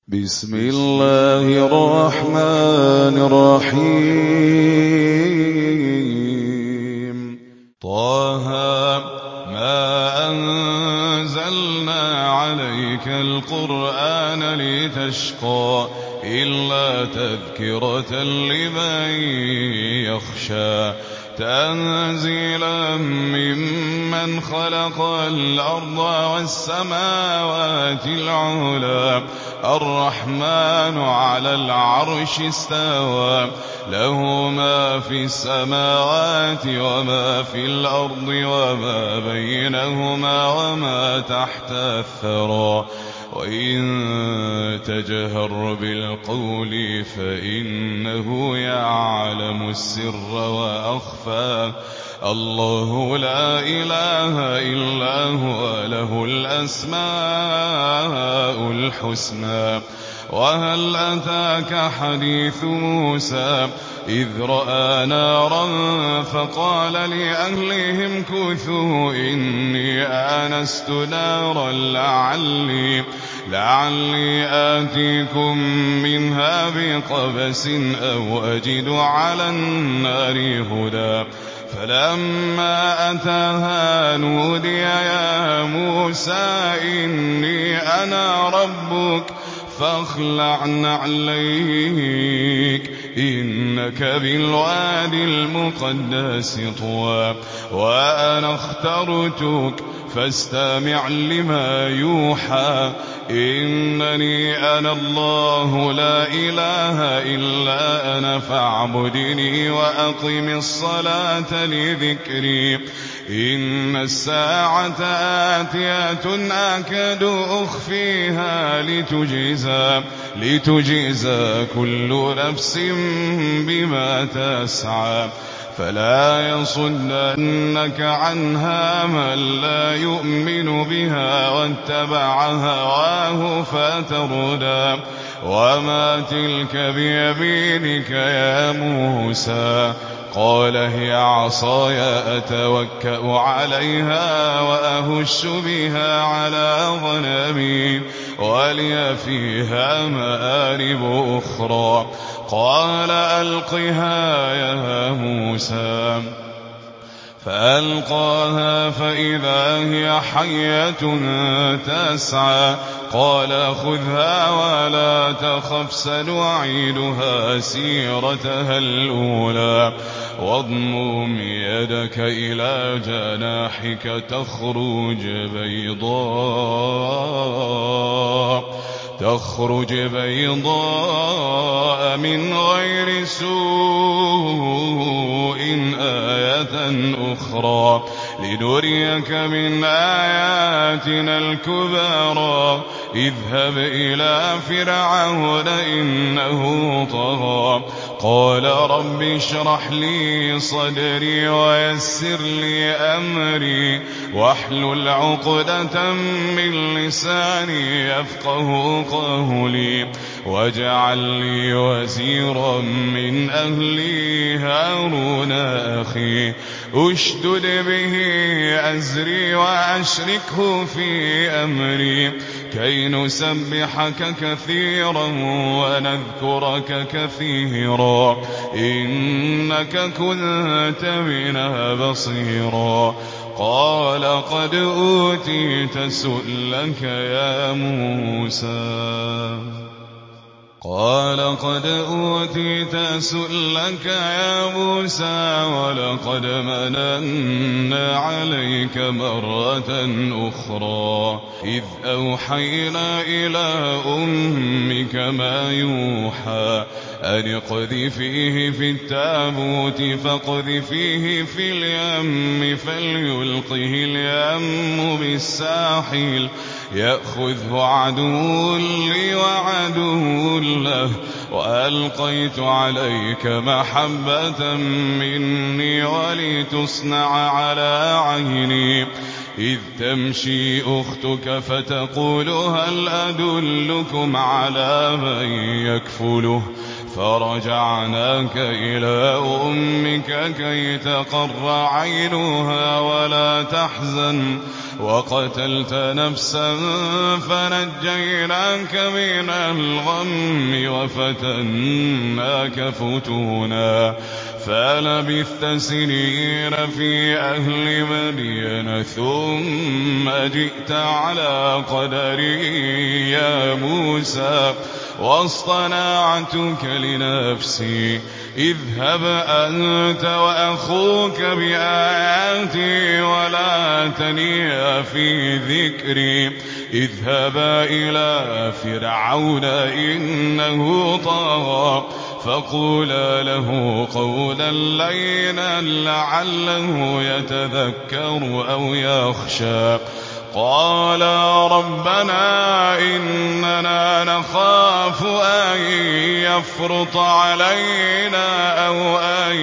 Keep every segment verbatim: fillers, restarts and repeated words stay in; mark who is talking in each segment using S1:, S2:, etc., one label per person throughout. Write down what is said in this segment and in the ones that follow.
S1: بسم الله الرحمن الرحيم. طه ما أنزلنا عليك القرآن لتشقى إلا تذكرة لمن يخشى تنزيلا ممن خلق الأرض والسماوات العلى الرحمن على العرش استوى له ما في السماوات وما في الأرض وما بينهما وما تحت الثرى وإن تجهر بالقول فإنه يعلم السر وأخفى الله لا إله إلا هو له الأسماء الحسنى. وهل أتاك حديث موسى إذ رأى نارا فقال لأهلهم كثوا إني آنست نارا لعلي, لعلي آتيكم منها بقبس أو أجد على النار هدى. فلما أتاها نودي يا موسى إني أنا ربك فاخلع نعليك إنك بالواد المقدس طوى وأنا اخترتك فاستمع لما يوحى إنني أنا الله لا إله إلا أنا فاعبدني وأقم الصلاة لذكري إن الساعة آتية أكاد أخفيها لتجزى, لتجزى كل نفس بما تسعى فلا يصدنك عنها من لا يؤمن بها واتبع هواه فتردى. وما تلك بيمينك يا موسى قال هي عصاي أتوكأ عليها وأهش بها على غنمي ولي فيها مآرب أخرى قال ألقها يا موسى فألقاها فإذا هي حية تسعى قال خذها ولا تخف سنعيدها سيرتها الأولى واضمم يدك إلى جناحك تخرج بيضاء تخرج بيضاء من غير سوء آية أخرى لنريك من آياتنا الكبرى اذهب إلى فرعون إنه طغى قال رب اشرح لي صدري ويسر لي أمري واحلل عقدة من لساني يفقه قولي واجعل لي وزيرا من أهلي هارون أخي اشدد به أزري وأشركه في أمري كي نسبحك كثيرا ونذكرك كثيرا إنك كنت بنا بصيرا قال قد أوتيت سؤلك يا موسى قال قد أوتيت سؤلك يا موسى ولقد مننا عليك مرة أخرى إذ أوحينا إلى أمك ما يوحى أن اقذفيه في التابوت فاقذفيه في اليم فليلقه اليم بالساحل يأخذه عدو لي وعدو له وألقيت عليك محبة مني ولتصنع على عيني إذ تمشي أختك فتقول هل أدلكم على من يكفله فرجعناك إلى أمك كي تقر عينها ولا تحزن وقتلت نفسا فنجيناك من الغم وفتناك فتونا فلبثت سنين في أهل مدين ثم جئت على قدري يا موسى واصطنعتك لنفسي اذهب أنت وأخوك بآياتي ولا تنيا في ذكري اذهبا إلى فرعون إنه طغى فقولا له قولا لينا لعله يتذكر أو يخشى قالا ربنا إننا نخاف أن يفرط علينا أو أن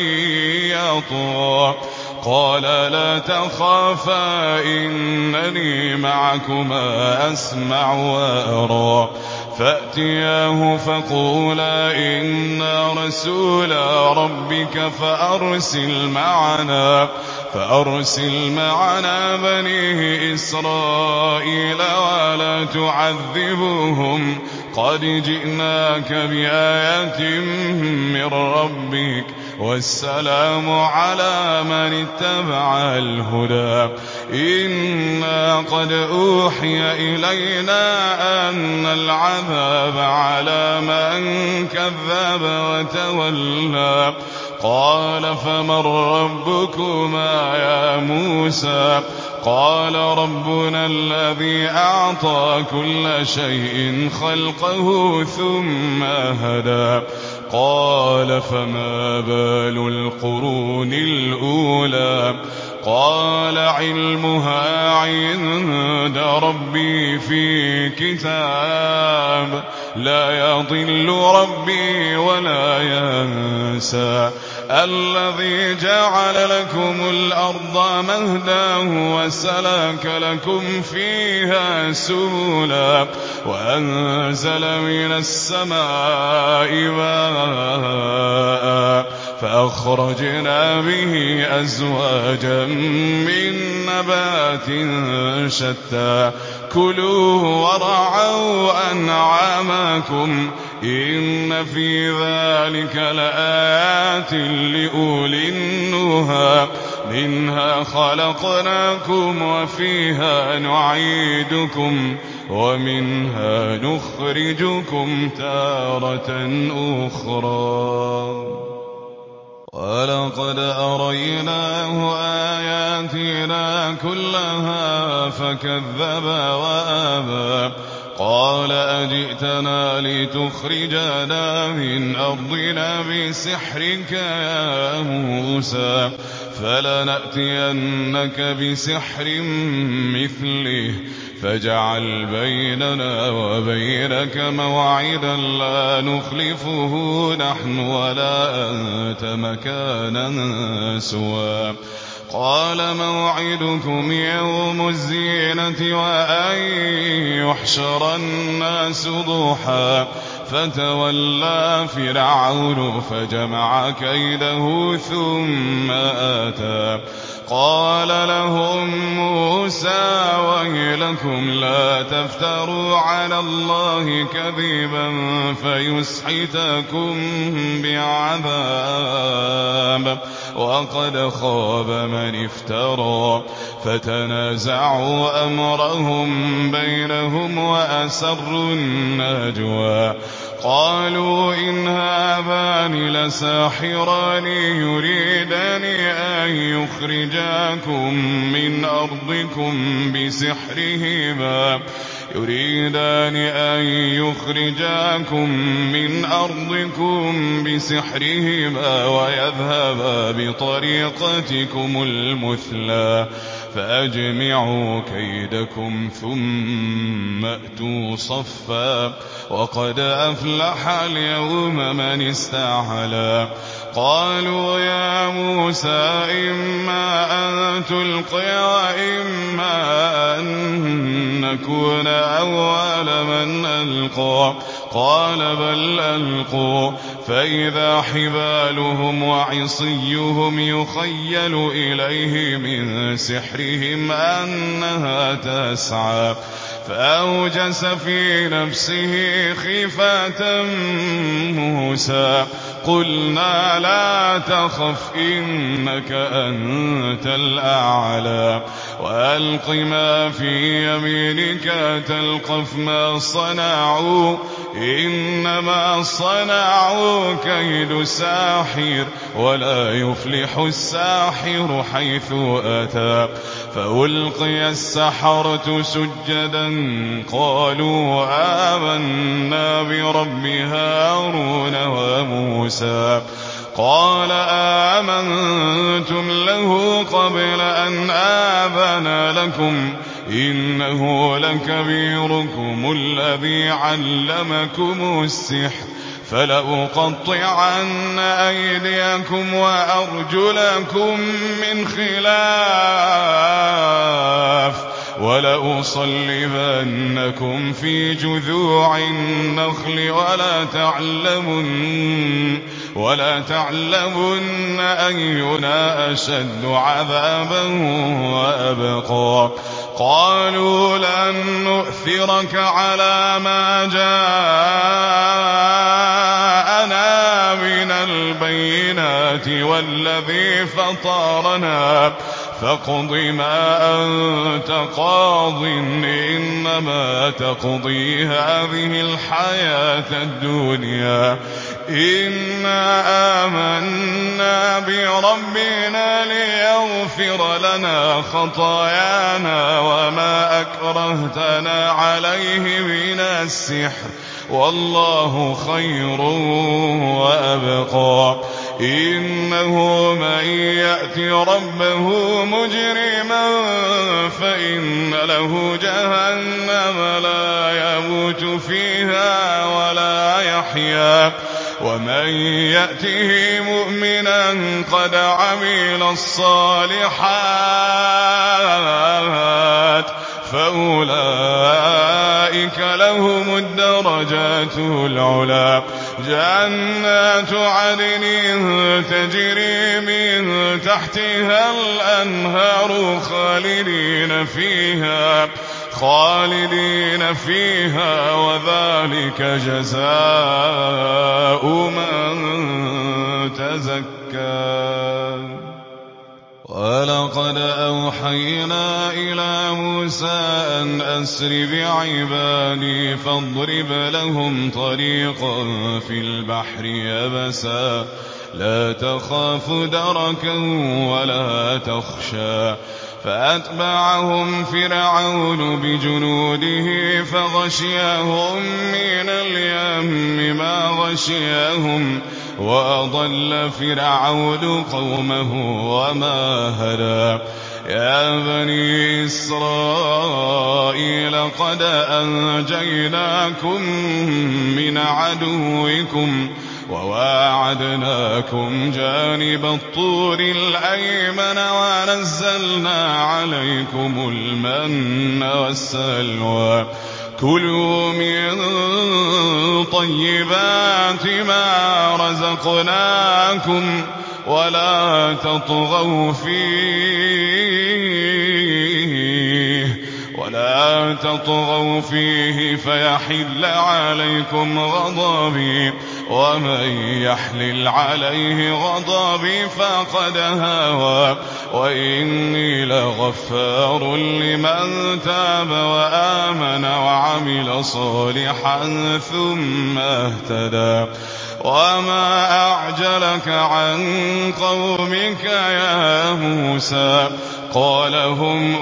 S1: يطغى قال لا تخافا إنني معكما أسمع وأرى فأتياه فقولا إنا رسولا ربك فأرسل معنا فأرسل معنا بني إسرائيل ولا تعذبهم قد جئناك بآية من ربك والسلام على من اتبع الهدى إنا قد أوحي إلينا أن العذاب على من كذب وتولى قال فمن ربكما يا موسى قال ربنا الذي أعطى كل شيء خلقه ثم هدى قال فما بال القرون الأولى قال علمها عند ربي في كتاب لا يضل ربي ولا ينسى الذي جعل لكم الأرض مهدا وسلك لكم فيها سبلا وأنزل من السماء ماء فأخرجنا به أزواجا من نبات شتى كلوا ورعوا أنعامكم إن في ذلك لآيات لأولي النهى منها خلقناكم وفيها نعيدكم ومنها نخرجكم تارة أخرى ولقد أريناه آياتنا كلها فكذب وأبى قال أجئتنا لتخرجنا من أرضنا بسحرك يا موسى فلنأتينك بسحر مثله فاجعل بيننا وبينك موعدا لا نخلفه نحن ولا أنت مكانا سوى قال موعدكم يوم الزينة وأن يحشر الناس ضحى فتولى فرعون فجمع كيده ثم آتى قال لهم موسى ويلكم لا تفتروا على الله كذبا فيسحتكم بعذاب وقد خاب من افترى فتنازعوا أمرهم بينهم وأسروا النجوى قالوا إن هذان لساحران يريدان أن يخرجاكم من أرضكم بسحرهما يريدان أن يخرجاكم من أرضكم بسحرهما ويذهبا بطريقتكم المثلى فأجمعوا كيدكم ثم أتوا صفا وقد أفلح اليوم من استعلى قالوا يا موسى إما أن تلقي وإما أن نكون أول من ألقى قال بل ألقوا فإذا حبالهم وعصيهم يخيل إليه من سحرهم أنها تسعى فأوجس في نفسه خيفة موسى قلنا لا تخف إنك أنت الأعلى وألق ما في يمينك تلقف ما صنعوا إنما صنعوا كيد ساحر ولا يفلح الساحر حيث أتى فألقي السحرة سجدا قالوا آمنا برب هارون وموسى قال آمنتم له قبل أن آذن لكم إنه لكبيركم الذي علمكم السحر فلأقطعن أيديكم وأرجلكم من خلاف ولأصلبنكم في جذوع النخل ولا تعلمن ولا تعلمن أينا أشد عذابا وأبقى قالوا لن نؤثرك على ما جاءنا من البينات والذي فطرنا فاقض ما أنت قاض إنما تقضي هذه الحياة الدنيا إنا آمنا بربنا ليغفر لنا خطايانا وما أكرهتنا عليه من السحر والله خير وأبقى إنه من يأت ربه مجرما فإن له جهنم لا يموت فيها ولا يحيا ومن يأته مؤمنا قد عمل الصالحات فأولئك لهم الدرجات العلى جنات عدن تجري من تحتها الأنهار خالدين فيها خالدين فيها وذلك جزاء من تزكى ولقد أوحينا إلى موسى أن أسر بعبادي فاضرب لهم طريقا في البحر يبسا لا تخاف دركا ولا تخشى فأتبعهم فرعون بجنوده فغشيهم من اليم ما غشيهم وأضل فرعون قومه وما هدى يا بني إسرائيل قد أنجيناكم من عدوكم وواعدناكم جانب الطور الأيمن ونزلنا عليكم المن والسلوى كلوا من طيبات ما رزقناكم ولا تطغوا فيه ولا تطغوا فيه فيحل عليكم غضبي ومن يحلل عليه غضبي فقد هوى وإني لغفار لمن تاب وآمن وعمل صالحا ثم اهتدى وما أعجلك عن قومك يا موسى قال هم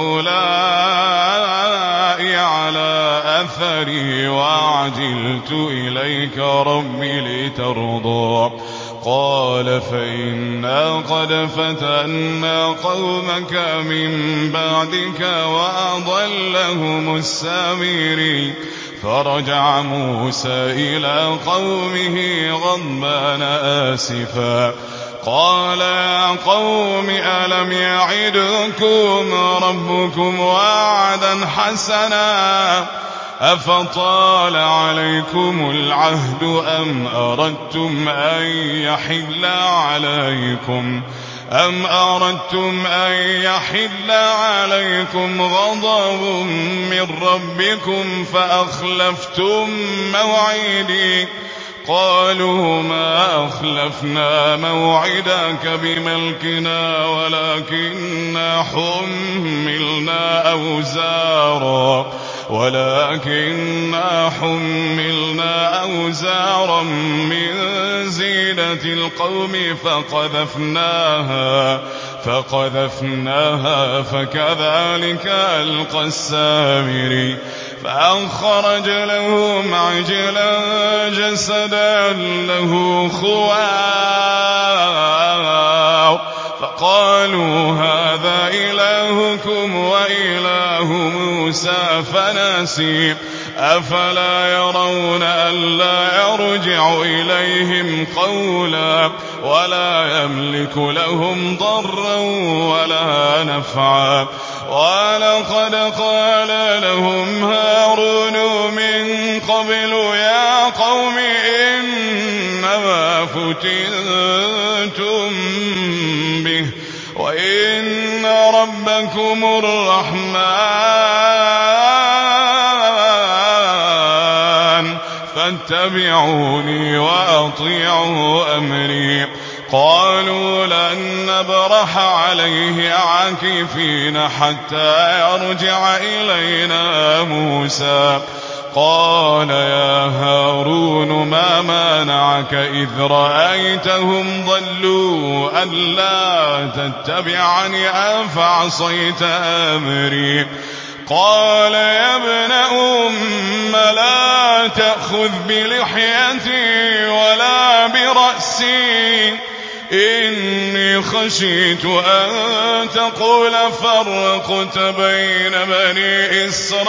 S1: أولئك على أثري وعجلت إليك ربي لترضى قال فإنا قد فتنا قومك من بعدك وأضلهم السامري فرجع موسى إلى قومه غضبان آسفا قال يا قوم ألم يعدكم ربكم وعدا حسنا أفطال عليكم العهد أم أردتم أن يحل عليكم أم أردتم أن يحل عليكم غضب من ربكم فأخلفتم موعدي قالوا ما أخلفنا موعدك بملكنا ولكننا حملنا أوزارا ولكننا حملنا أوزارا من زينة القوم فقذفناها فقذفناها فكذلك ألقى السامري فأخرج لهم عجلا جسدا له خوار فقالوا هذا إلهكم وإله موسى فنسي أفلا يرون ألا يرجع إليهم قولا ولا يملك لهم ضرا ولا نفعا ولقد قال لهم هارون من قبل يا قوم إنما فتنتم به وإن ربكم الرحمن فاتبعوني وأطيعوا أمري قالوا لن نبرح عليه عاكفين حتى يرجع إلينا موسى قال يا هارون ما مانعك إذ رأيتهم ضلوا ألا تتبعني أفعصيت أمري قال يا ابن أم لا تأخذ بلحيتي ولا برأسي إني خشيت أن تقول فرقت بين بني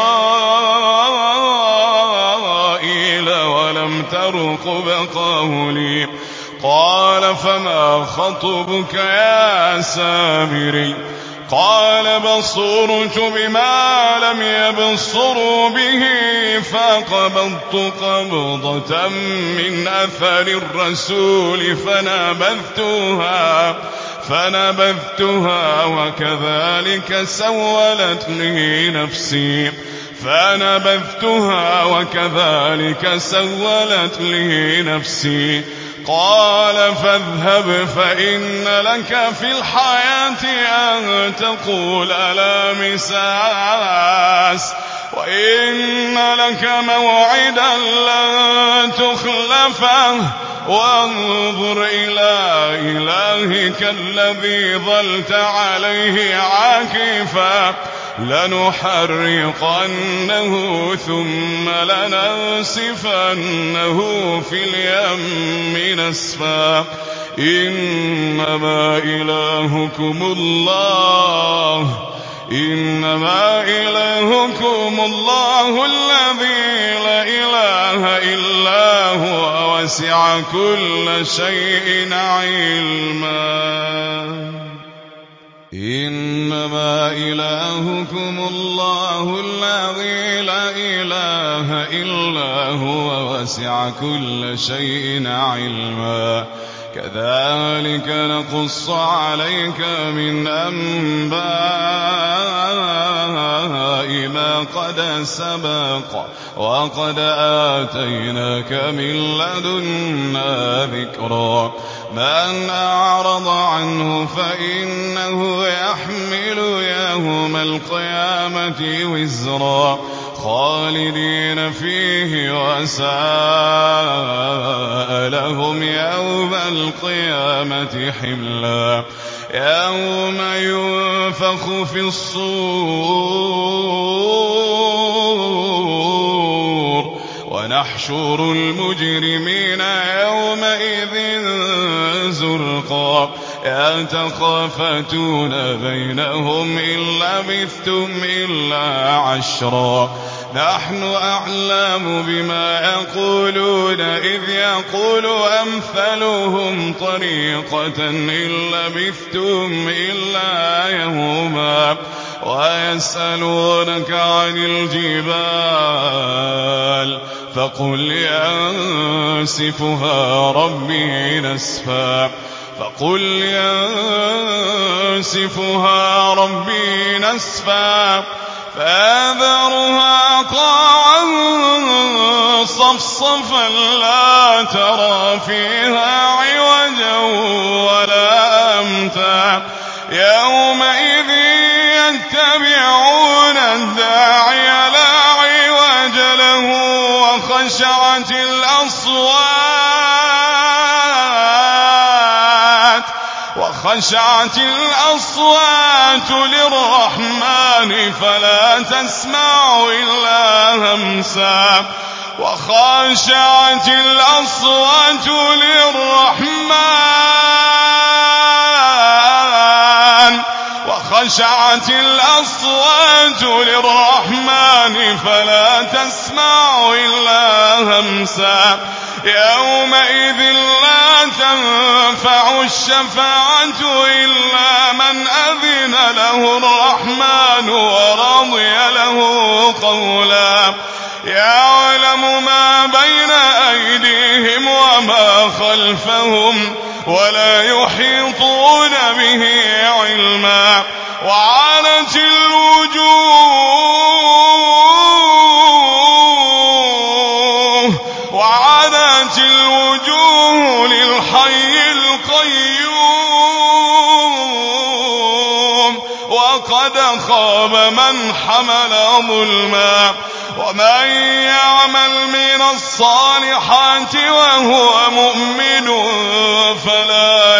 S1: إسرائيل ولم ترقب قولي قال فما خطبك يا سامري قال بصرت بما لم يبصروا به فقبضت قبضة من أثر الرسول فنبذتها فنبذتها وكذلك سولت لي نفسي فنبذتها وكذلك سولت لي نفسي قال فاذهب فإن لك في الحياة أن تقول لا مساس وإن لك موعدا لن تخلفه وانظر إلى إلهك الذي ظلت عليه عاكفا لنحرقنه ثم لننسفنه في اليم نسفا إنما إلهكم الله إنما إلهكم الله الذي لا إله إلا هو وسع كل شيء علما إنما إلهكم الله الذي لا إله إلا هو وسع كل شيء علما كذلك نقص عليك من أنباء ما قد سبق وقد آتيناك من لدنا ذكرا من أعرض عنه فإنه يحمل يوم القيامة وزرا خالدين فيه وساء لهم يوم القيامة حملا يوم ينفخ في الصور ونحشر المجرمين يومئذ زرقا يتخافتون بينهم إن لبثتم إلا عشرا نحن أعلم بما يقولون إذ يقول أمثلهم طريقة إن لبثتم إلا يوما ويسألونك عن الجبال فقل ينسفها ربي نسفا فقل ينسفها ربي نسفا فيذرها قاعا صفصفا لا ترى فيها عوجا ولا أمتا يومئذ يتبعون الداعي لا عوج له وخشعت الأصوات وخشعت الأصوات للرحمن فلا تسمع إلا همسا وخشعت الأصوات للرحمن وخشعت الأصوات للرحمن فلا تسمع إلا همسا يومئذ لا تنفع الشفاعة إلا من أذن له الرحمن ورضي له قولا يعلم ما بين أيديهم وما خلفهم ولا يحيطون به علما وعنت الوجوه وعنت الوجوه للحي القيوم وقد خاب من حمل ظلما ومن يعمل من الصالحات وهو مؤمن فلا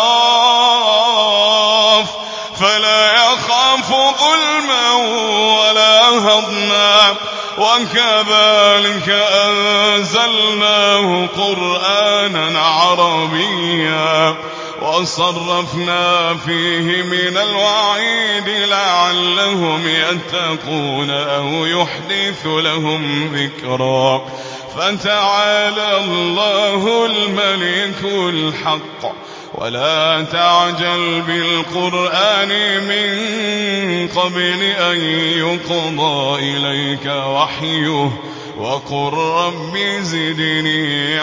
S1: يخاف فلا يخاف ظلما ولا هضما وكذلك أنزلناه قرآنا عربيا وصرفنا فيه من الوعيد لعلهم يتقون أو يحدث لهم ذكرا فتعالى الله الملك الحق ولا تعجل بالقرآن من قبل أن يقضى إليك وحيه وقل رب زدني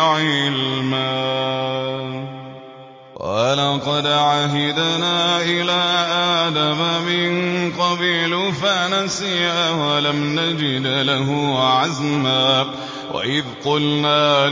S1: علما ولقد عهدنا إلى آدم من قبل فنسي ولم نجد له عزما وإذ قلنا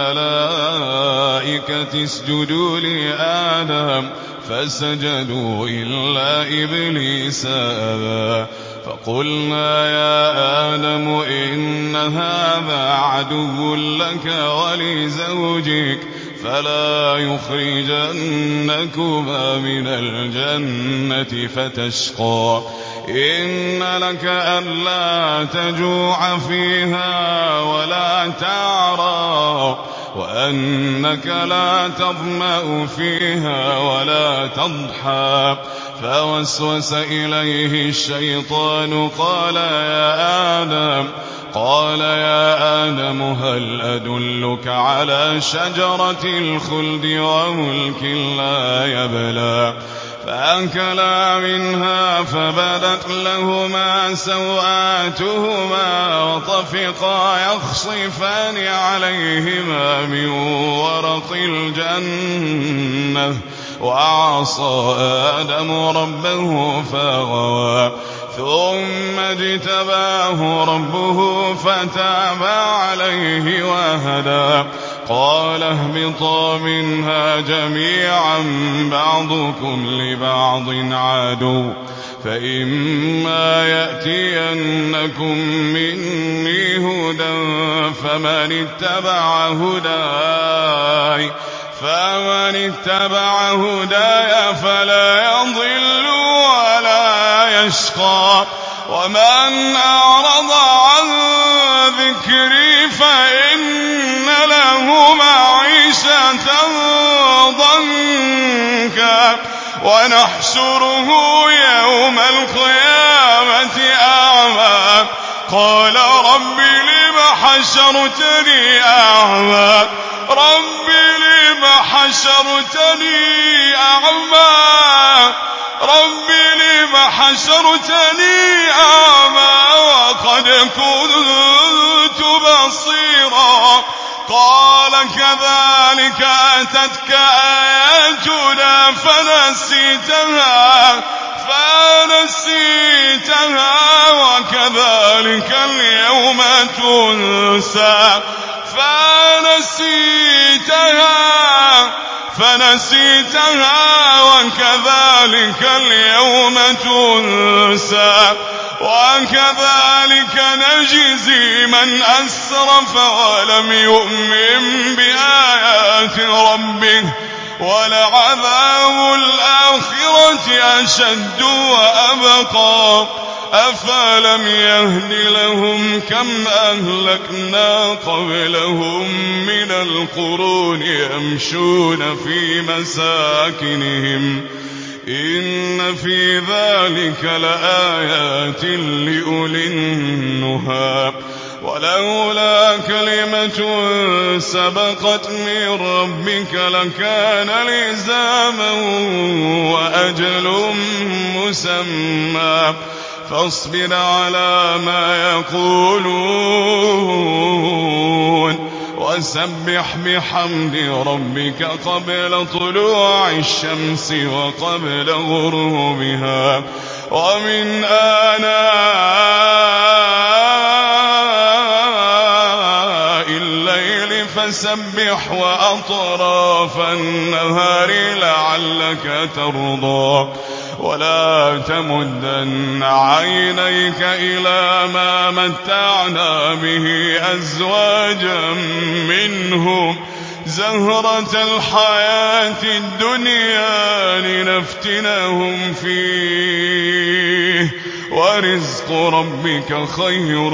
S1: للملائكة اسجدوا لآدم فسجدوا إلا إبليس أبى فقلنا يا آدم إن هذا عدو لك ولزوجك فلا يخرجنكما من الجنة فتشقى إن لك ألا تجوع فيها ولا تعرى وأنك لا تظمأ فيها ولا تضحى فوسوس إليه الشيطان قال يا آدم قال يا آدم هل أدلك على شجرة الخلد وملك لا يبلى فأكلا منها فبدت لهما سوآتهما وطفقا يخصفان عليهما من ورق الجنة وعصى آدم ربه فغوى ثم اجتباه ربه فتاب عليه وهدى قال اهبطا منها جميعا بعضكم لبعض عدو فإما يأتينكم مني هدى فمن اتبع هداي فمن اتبع هداي فلا يضل ولا يشقى ومن أعرض عن ذكري فإن له معيشة ضنكا ونحشره يوم القيامة أعمى قال رب لم حشرتني أعمى رب لم حشرتني أعمى رب لم حشرتني حشرتني أعمى وقد كنت بصيرا قال كذلك أتتك آياتنا فنسيتها فنسيتها وكذلك اليوم تنسى فنسيتها فنسيتها وكذلك اليوم تنسى وكذلك نجزي من أسرف ولم يؤمن بآيات ربه ولعذاب الآخرة أشد وأبقى أفلم يهد لهم كم أهلكنا قبلهم من القرون يمشون في مساكنهم إن في ذلك لآيات لأولي النهى ولولا كلمة سبقت من ربك لكان لزاما وأجل مسمى فاصبر على ما يقولون وسبح بحمد ربك قبل طلوع الشمس وقبل غروبها ومن آناء الليل فسبح وأطراف النهار لعلك ترضى ولا تمدن عينيك إلى ما متعنا به أزواجا منهم زهرة الحياة الدنيا لنفتنهم فيه ورزق ربك خير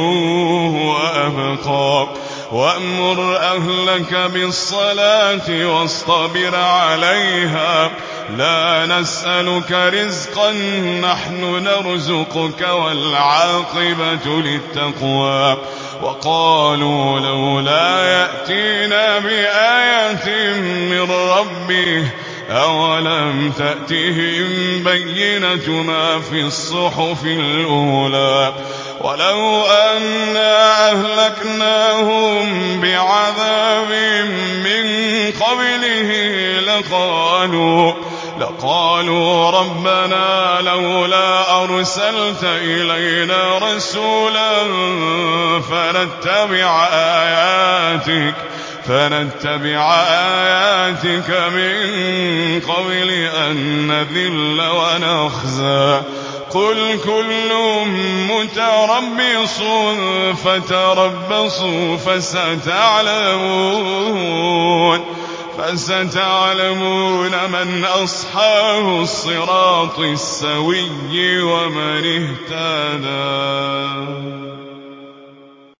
S1: وأبقى وأمر أهلك بالصلاة واصطبر عليها لا نسألك رزقا نحن نرزقك والعاقبة للتقوى وقالوا لولا يأتينا بآية من ربه أولم تأتهم بينة ما في الصحف الأولى ولو أنا أهلكناهم بعذاب من قبله لقالوا لقالوا ربنا لولا أرسلت إلينا رسولا فنتبع آياتك فنتبع آياتك من قبل أن نذل ونخزى قل كل متربص فتربصوا فستعلمون فستعلمون من أصحاب الصراط السوي ومن اهتدى.